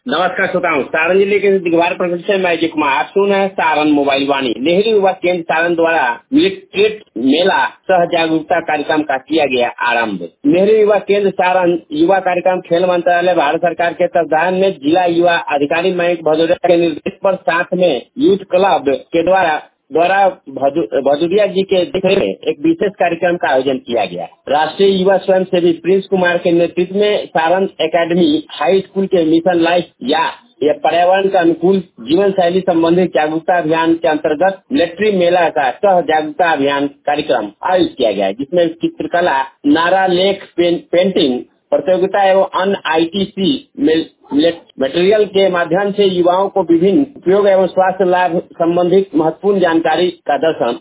नमस्कार श्रोताओं, सारण जिले के दिगवार प्रखंड से मैं अजय कुमार। आप सुन रहे हैं सारण मोबाइल वाणी। नेहरू युवा केंद्र सारण द्वारा मिलेक्ट्रेट मेला सह जागरूकता कार्यक्रम का किया गया आरंभ। नेहरू युवा केंद्र सारण युवा कार्यक्रम खेल मंत्रालय भारत सरकार के तत्वाधान में जिला युवा अधिकारी मयंक भदौरिया के निर्देश पर साथ में यूथ क्लब के द्वारा भदौरिया जी के देखरेख में एक विशेष कार्यक्रम का आयोजन किया गया। राष्ट्रीय युवा स्वयं सेवी प्रिंस कुमार के नेतृत्व में सारण एकेडमी हाई स्कूल के मिशन लाइफ या पर्यावरण का अनुकूल जीवन शैली संबंधित जागरूकता अभियान के अंतर्गत मिलिट्री मेला का सह जागरूकता अभियान कार्यक्रम आयोजित किया गया, जिसमें चित्रकला, नारा लेख, पेंटिंग प्रतियोगिता एवं अन्य ITC मटेरियल के माध्यम से युवाओं को विभिन्न उपयोग एवं स्वास्थ्य लाभ संबंधित महत्वपूर्ण जानकारी का दर्शन